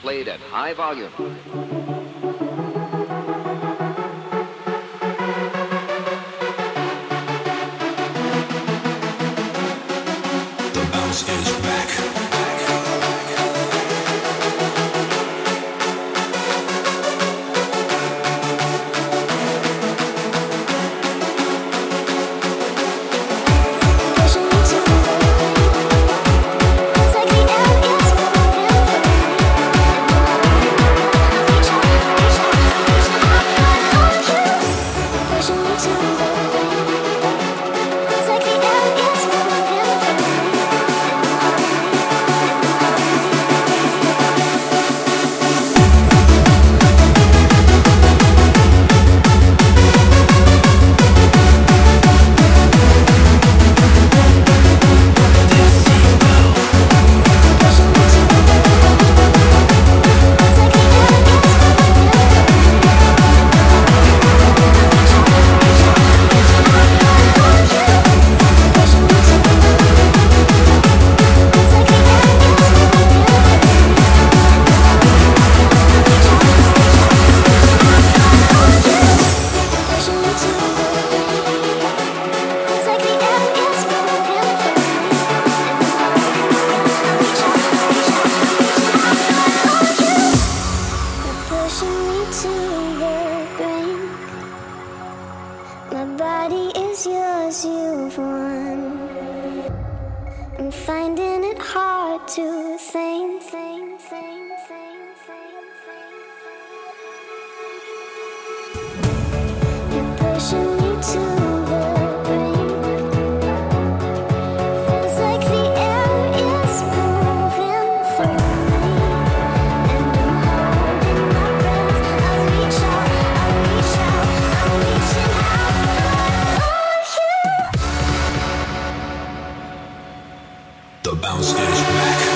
played at high volume. The bounce is back. My body is yours, you've won. I'm finding it hard to think. You're pushing me to the brink. Feels like the air is moving through me, and I'm holding my breath. I reach out, I'm reaching out for you. The bounce is back.